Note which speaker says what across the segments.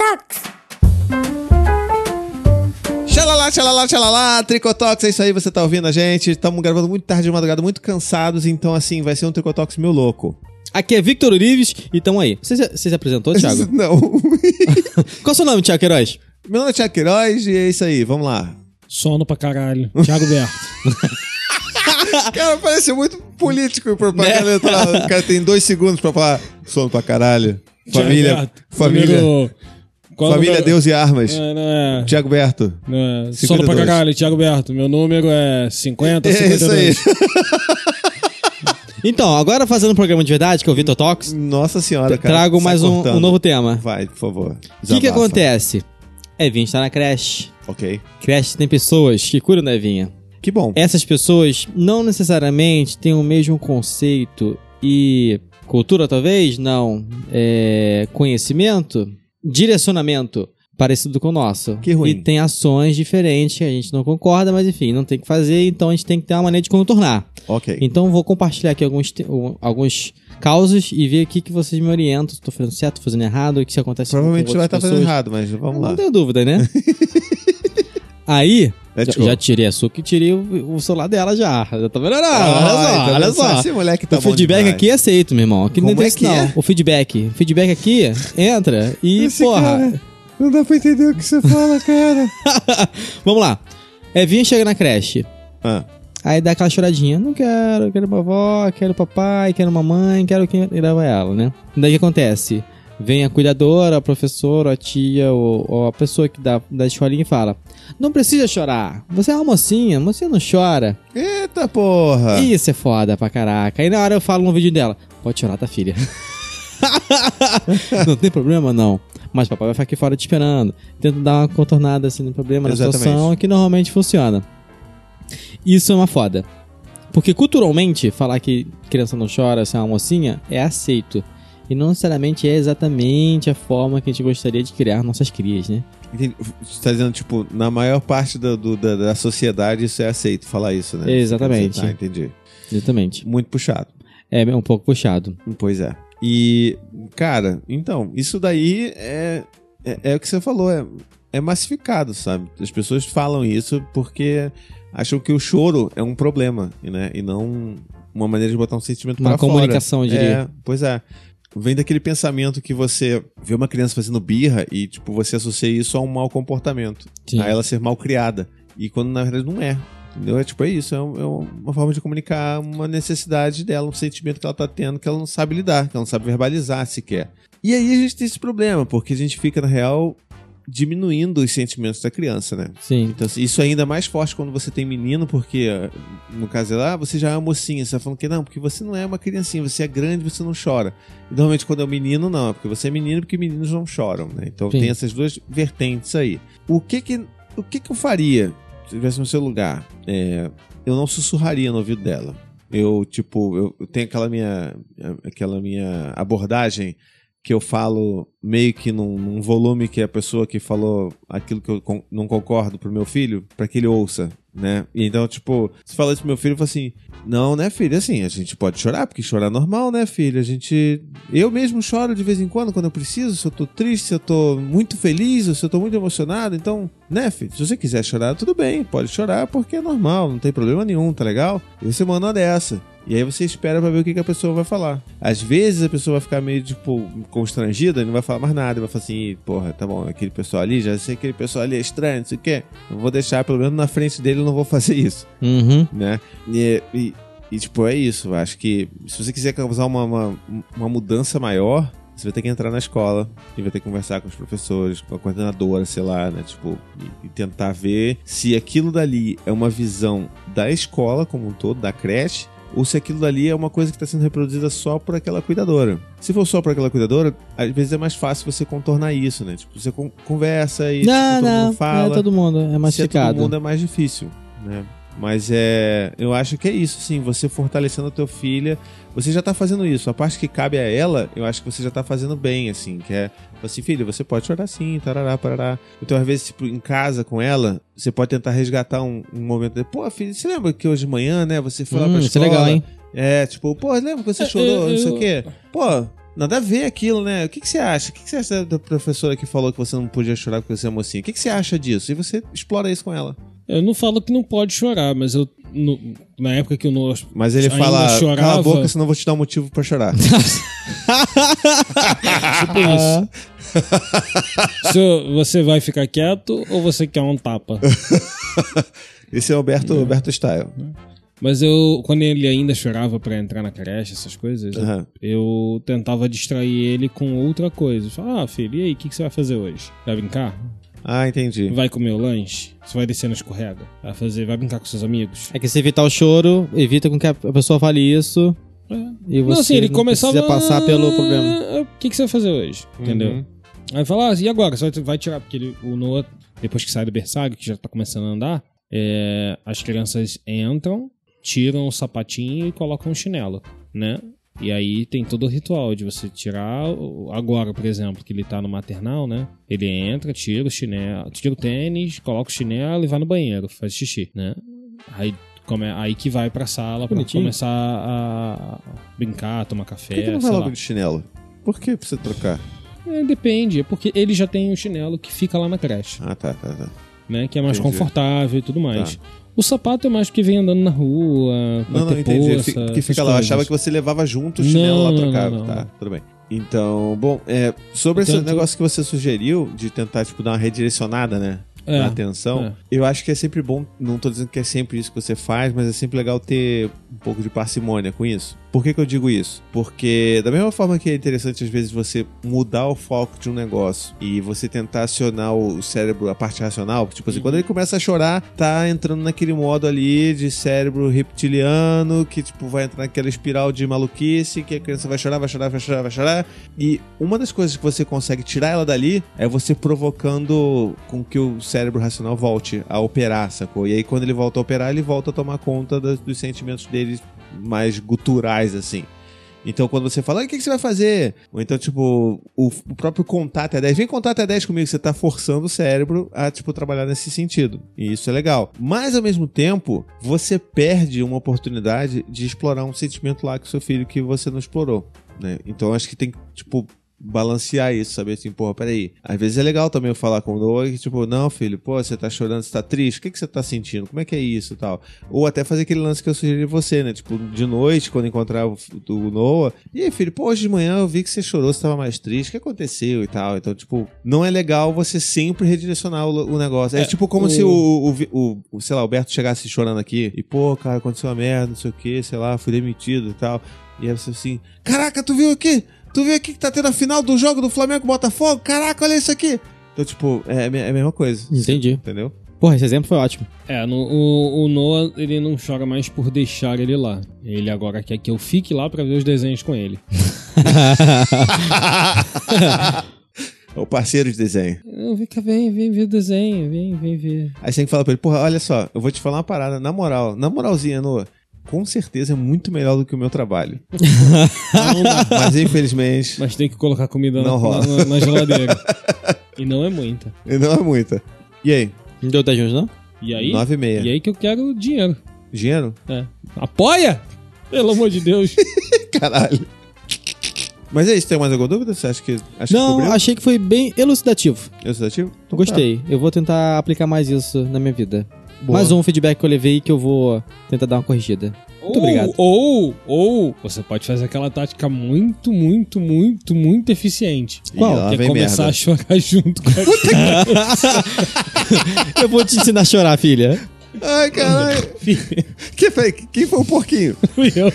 Speaker 1: Tricotox!
Speaker 2: Tchalalá, tchalalá, tchalalá, Tricotox, é isso aí, você tá ouvindo a gente. Estamos gravando muito tarde de madrugada, muito cansados, então assim, vai ser um Tricotox meio louco.
Speaker 3: Aqui é Victor Urives e tamo aí. Você se apresentou, Thiago?
Speaker 2: Não.
Speaker 3: Qual é o seu nome, Thiago Queiroz?
Speaker 2: Meu nome é Thiago Queiroz e é isso aí, vamos lá.
Speaker 4: Sono pra caralho. Thiago Berto.
Speaker 2: Cara, parece muito político e propaganda eleitoral. O cara tem 2 segundos pra falar sono pra caralho. Família, família, Deus e armas.
Speaker 4: Não é.
Speaker 2: Thiago Berto.
Speaker 4: Não é.
Speaker 2: 52.
Speaker 4: Sono pra caralho, Thiago Berto. Meu número é 50,
Speaker 2: É isso aí.
Speaker 4: 52.
Speaker 3: Então, agora fazendo um programa de verdade, que é o Vitor Talks,
Speaker 2: Nossa senhora, cara.
Speaker 3: trago
Speaker 2: sai
Speaker 3: mais um
Speaker 2: cortando.
Speaker 3: novo tema.
Speaker 2: Vai, por favor.
Speaker 3: O que
Speaker 2: Desabafa.
Speaker 3: acontece? Evinha está na creche.
Speaker 2: Ok.
Speaker 3: Creche tem pessoas que cuidam da Evinha.
Speaker 2: Que bom.
Speaker 3: Essas pessoas não necessariamente têm o mesmo conceito e cultura, talvez, não. Conhecimento, direcionamento parecido com o nosso.
Speaker 2: Que ruim.
Speaker 3: E tem ações diferentes que a gente não concorda, mas enfim, não tem que fazer, então a gente tem que ter uma maneira de contornar.
Speaker 2: Ok.
Speaker 3: Então vou compartilhar aqui alguns causos e ver o que vocês me orientam, se tô fazendo certo, tô fazendo errado, o que acontece
Speaker 2: Provavelmente
Speaker 3: com
Speaker 2: você vai
Speaker 3: outras
Speaker 2: estar fazendo
Speaker 3: pessoas.
Speaker 2: errado, mas vamos lá.
Speaker 3: Não tenho dúvida, né? Aí,
Speaker 2: Let's go.
Speaker 3: já tirei a açúcar e tirei o celular dela já. Já tá vendo? Não,
Speaker 2: Ai,
Speaker 3: olha só.
Speaker 2: Esse moleque tá
Speaker 3: O
Speaker 2: bom
Speaker 3: feedback
Speaker 2: demais.
Speaker 3: aqui é aceito, meu irmão. Aqui
Speaker 2: Como
Speaker 3: não tem
Speaker 2: é
Speaker 3: isso,
Speaker 2: que
Speaker 3: não.
Speaker 2: é?
Speaker 3: O feedback. O feedback aqui entra e,
Speaker 2: Esse
Speaker 3: porra.
Speaker 2: cara, não dá pra entender o que você fala, cara.
Speaker 3: Vamos lá. Evinha chega na creche.
Speaker 2: Ah,
Speaker 3: Aí dá aquela choradinha. Não quero, quero vovó, quero papai, quero mamãe, quero quem leva ela, né? Daí o que acontece? Vem a cuidadora, a professora, a tia ou a pessoa que dá escolinha e fala: não precisa chorar, você é uma mocinha, mocinha não chora.
Speaker 2: eita porra.
Speaker 3: Isso é foda pra caraca. Aí na hora eu falo no vídeo dela: pode chorar, tá, filha? Não tem problema, não. Mas papai vai ficar aqui fora te esperando. Tenta dar uma contornada assim no problema,
Speaker 2: Exatamente.
Speaker 3: na situação, que normalmente funciona. Isso é uma foda. Porque culturalmente, falar que criança não chora, se é uma mocinha, é aceito. E não necessariamente é exatamente a forma que a gente gostaria de criar nossas crias, né?
Speaker 2: Entendi. Você tá dizendo, tipo, na maior parte da sociedade isso é aceito, falar isso, né?
Speaker 3: Exatamente.
Speaker 2: Ah, entendi.
Speaker 3: Exatamente.
Speaker 2: Muito puxado.
Speaker 3: É um pouco puxado.
Speaker 2: Pois é. E, cara, então, isso daí é o que você falou, é massificado, sabe? As pessoas falam isso porque acham que o choro é um problema, né? E não uma maneira de botar um sentimento
Speaker 3: Uma
Speaker 2: pra fora.
Speaker 3: comunicação, eu diria.
Speaker 2: Pois é. Vem daquele pensamento que você vê uma criança fazendo birra e, tipo, você associa isso a um mau comportamento.
Speaker 3: Sim.
Speaker 2: A ela ser mal criada. E quando, na verdade, não é. Entendeu? É isso. É uma forma de comunicar uma necessidade dela, um sentimento que ela tá tendo que ela não sabe lidar, que ela não sabe verbalizar sequer. E aí a gente tem esse problema, porque a gente fica, na real, diminuindo os sentimentos da criança, né?
Speaker 3: Sim.
Speaker 2: Então, assim, isso é ainda mais forte quando você tem menino, porque, no caso dela, você já é uma mocinha. Você tá falando que não, porque você não é uma criancinha, você é grande, você não chora. E normalmente quando é um menino, não, é porque você é menino, porque meninos não choram, né? Então
Speaker 3: Sim.
Speaker 2: tem essas duas vertentes aí. O que eu faria se eu estivesse no seu lugar? Eu não sussurraria no ouvido dela. Eu tenho aquela minha abordagem que eu falo meio que num volume que a pessoa que falou aquilo que eu não concordo pro meu filho, pra que ele ouça, né? E então, tipo, se fala isso pro meu filho, eu falo assim: não, né, filho? Assim, a gente pode chorar, porque chorar é normal, né, filho? Eu mesmo choro de vez em quando eu preciso, se eu tô triste, se eu tô muito feliz, ou se eu tô muito emocionado. Então, né, filho? Se você quiser chorar, tudo bem, pode chorar, porque é normal, não tem problema nenhum, tá legal? E você manda uma dessa. E aí você espera pra ver o que a pessoa vai falar. Às vezes a pessoa vai ficar meio, tipo, constrangida e não vai falar mais nada. Vai falar assim: porra, tá bom, aquele pessoal ali, já sei que aquele pessoal ali é estranho, não sei o quê. Não vou deixar, pelo menos na frente dele eu não vou fazer isso,
Speaker 3: Uhum.
Speaker 2: né? E tipo, é isso. Eu acho que se você quiser causar uma mudança maior, você vai ter que entrar na escola e vai ter que conversar com os professores, com a coordenadora, sei lá, né? Tipo, e tentar ver se aquilo dali é uma visão da escola como um todo, da creche, ou se aquilo dali é uma coisa que está sendo reproduzida só por aquela cuidadora. Se for só por aquela cuidadora, às vezes é mais fácil você contornar isso, né? Tipo, você conversa e todo mundo fala.
Speaker 3: Não é todo mundo, é
Speaker 2: Se é
Speaker 3: massificado.
Speaker 2: todo mundo é mais difícil, né? Mas eu acho que é isso, sim, você fortalecendo a tua filha, você já tá fazendo isso. A parte que cabe a ela, eu acho que você já tá fazendo bem, assim, que é assim: filha, você pode chorar sim, tarará, parará. Então, às vezes, tipo, em casa com ela, você pode tentar resgatar um momento de: pô, filha, você lembra que hoje de manhã, né, você foi lá pra escola?
Speaker 3: Isso é legal, hein?
Speaker 2: Tipo, pô, lembra que você chorou, não sei o quê? Pô, nada a ver aquilo, né? O que você acha? O que você acha da professora que falou que você não podia chorar porque você é mocinha? O que você acha disso? E você explora isso com ela.
Speaker 4: Eu não falo que não pode chorar, mas na época que o Noah
Speaker 2: Mas ele
Speaker 4: ainda
Speaker 2: fala,
Speaker 4: chorava,
Speaker 2: cala a boca, senão eu vou te dar um motivo pra chorar.
Speaker 4: tipo isso. Se você vai ficar quieto ou você quer um tapa?
Speaker 2: Esse é o Alberto Style.
Speaker 4: Mas quando ele ainda chorava pra entrar na creche, essas coisas, eu tentava distrair ele com outra coisa. Falava, filho, e aí, o que você vai fazer hoje? Vai brincar?
Speaker 2: Ah, entendi.
Speaker 4: Vai comer o lanche? Você vai descer na escorrega? Vai brincar com seus amigos?
Speaker 3: É que se evitar o choro, evita com que a pessoa fale isso. E você
Speaker 4: não, assim, ele começava
Speaker 3: precisa passar pelo problema.
Speaker 4: O que você vai fazer hoje? Entendeu? Aí fala, e agora? Você vai tirar, porque o Noah, depois que sai do berçário, que já tá começando a andar, as crianças entram, tiram o sapatinho e colocam o chinelo, né? E aí tem todo o ritual de você tirar, agora, por exemplo, que ele tá no maternal, né? Ele entra, tira o chinelo, tira o tênis, coloca o chinelo e vai no banheiro, faz xixi, né? Aí que vai pra sala pra começar a brincar, tomar café,
Speaker 2: Por que não vai logo de chinelo? Por que precisa trocar?
Speaker 4: Depende, é porque ele já tem um chinelo que fica lá na creche.
Speaker 2: Ah, tá.
Speaker 4: Né? Que é mais confortável e tudo mais.
Speaker 2: Tá.
Speaker 4: O sapato é mais porque vem andando na rua,
Speaker 2: Não, entendi. Que fica lá. Eu achava que você levava junto o chinelo lá trocava.
Speaker 4: Não.
Speaker 2: Tá, tudo bem. Então, bom, sobre esse negócio que você sugeriu de tentar, tipo, dar uma redirecionada, né? Da atenção, eu acho que é sempre bom, não tô dizendo que é sempre isso que você faz, mas é sempre legal ter um pouco de parcimônia com isso. Por que eu digo isso? Porque da mesma forma que é interessante às vezes você mudar o foco de um negócio e você tentar acionar o cérebro, a parte racional, tipo assim, quando ele começa a chorar, tá entrando naquele modo ali de cérebro reptiliano, que tipo vai entrar naquela espiral de maluquice, que a criança vai chorar, e uma das coisas que você consegue tirar ela dali é você provocando com que o cérebro racional volte a operar, sacou? E aí quando ele volta a operar, ele volta a tomar conta dos sentimentos dele mais guturais, assim. Então, quando você fala, o que você vai fazer? Ou então, tipo, o próprio contar até 10. Vem contar até 10 comigo. Você tá forçando o cérebro a, tipo, trabalhar nesse sentido. E isso é legal. Mas, ao mesmo tempo, você perde uma oportunidade de explorar um sentimento lá com o seu filho que você não explorou, né? Então, acho que tem que, tipo, balancear isso, saber assim, porra, peraí. Às vezes é legal também eu falar com o Noah que, tipo, não, filho, pô, você tá chorando, você tá triste, o que você tá sentindo? Como é que é isso e tal? Ou até fazer aquele lance que eu sugeri você, né? Tipo, de noite, quando encontrar o Noah, e aí, filho, pô, hoje de manhã eu vi que você chorou, você tava mais triste, o que aconteceu e tal? Então, tipo, não é legal você sempre redirecionar o negócio. É tipo como se sei lá, o Alberto chegasse chorando aqui e, pô, cara, aconteceu uma merda, não sei o que, sei lá, fui demitido e tal. E aí você assim, caraca, tu viu aqui? Tu viu aqui que tá tendo a final do jogo do Flamengo Botafogo? Caraca, olha isso aqui. Então, tipo, é a mesma coisa.
Speaker 3: Entendi.
Speaker 2: Entendeu?
Speaker 3: Porra, esse exemplo foi ótimo.
Speaker 4: O Noah, ele não chora mais por deixar ele lá. Ele agora quer que eu fique lá pra ver os desenhos com ele.
Speaker 2: O parceiro de desenho.
Speaker 4: Vem ver o desenho, vem ver.
Speaker 2: Aí você tem que falar pra ele, porra, olha só, eu vou te falar uma parada, na moralzinha, Noah. Com certeza é muito melhor do que o meu trabalho. Mas infelizmente...
Speaker 4: Mas tem que colocar comida na geladeira. E não é muita.
Speaker 2: E aí?
Speaker 3: Não deu 10 juntos, não?
Speaker 4: E aí?
Speaker 2: 9,5.
Speaker 4: E aí que eu quero dinheiro.
Speaker 2: Dinheiro?
Speaker 4: Apoia! Pelo amor de Deus.
Speaker 2: Caralho. Mas é isso, tem mais alguma dúvida? Você acha que
Speaker 3: não,
Speaker 2: cobriu?
Speaker 3: Achei que foi bem elucidativo.
Speaker 2: Elucidativo? Então,
Speaker 3: gostei.
Speaker 2: Tá.
Speaker 3: Eu vou tentar aplicar mais isso na minha vida.
Speaker 2: Boa.
Speaker 3: Mais um feedback que eu levei que eu vou tentar dar uma corrigida. Muito obrigado.
Speaker 4: Ou você pode fazer aquela tática muito eficiente.
Speaker 3: Qual?
Speaker 4: Que é começar a chorar junto com a criança.
Speaker 3: Eu vou te ensinar a chorar, filha.
Speaker 2: Ai, caralho. Quem foi o porquinho?
Speaker 4: Fui eu.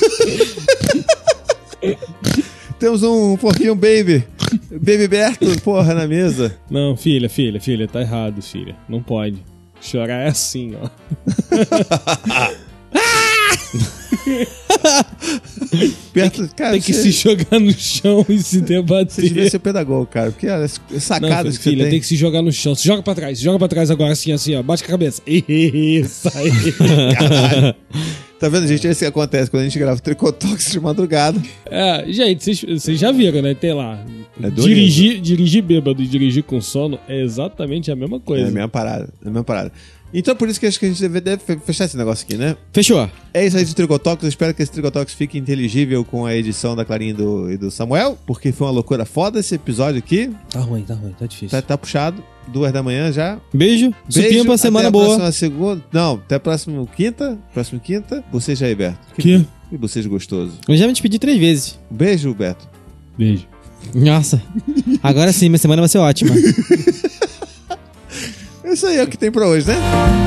Speaker 2: Temos um porquinho baby. Baby Berto, porra, na mesa.
Speaker 4: Não, filha, tá errado, filha. Não pode. Chorar é assim, ó.
Speaker 2: Cara,
Speaker 4: tem que se jogar no chão e se debater.
Speaker 2: Você devia ser pedagogo, cara. Porque as sacadas que
Speaker 4: filha,
Speaker 2: você
Speaker 4: tem que se jogar no chão. Se joga pra trás agora, assim, ó. Bate com a cabeça. Isso aí.
Speaker 2: Caralho. Tá vendo, gente? É isso que acontece quando a gente grava Tricotox de madrugada.
Speaker 4: Gente, vocês já viram, né? Tem lá. Dirigir bêbado e dirigir com sono é exatamente a mesma coisa.
Speaker 2: É a mesma parada. Então por isso que acho que a gente deve fechar esse negócio aqui, né?
Speaker 3: Fechou.
Speaker 2: É isso aí de Trigotox. Eu espero que esse Trigotox fique inteligível com a edição da Clarinha e do Samuel, porque foi uma loucura foda esse episódio aqui.
Speaker 4: Tá ruim, tá difícil.
Speaker 2: Tá puxado. 2 da manhã já.
Speaker 3: Beijo. Supinha pra semana
Speaker 2: até
Speaker 3: boa.
Speaker 2: Próxima segunda. Não, até a próxima quinta. Próxima quinta. Você já, Beto.
Speaker 4: Que?
Speaker 2: E você gostoso.
Speaker 3: Eu já me despedi 3 vezes.
Speaker 2: Beijo, Beto.
Speaker 4: Beijo.
Speaker 3: Nossa. Agora sim, minha semana vai ser ótima.
Speaker 2: Isso aí é o que tem pra hoje, né?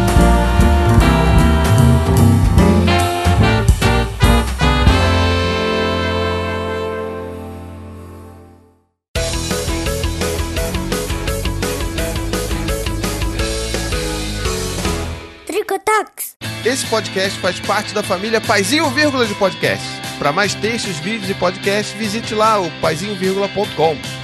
Speaker 1: Tricotox.
Speaker 2: Esse podcast faz parte da família Paizinho Vírgula de Podcast. Para mais textos, vídeos e podcasts, visite lá o paizinho.com.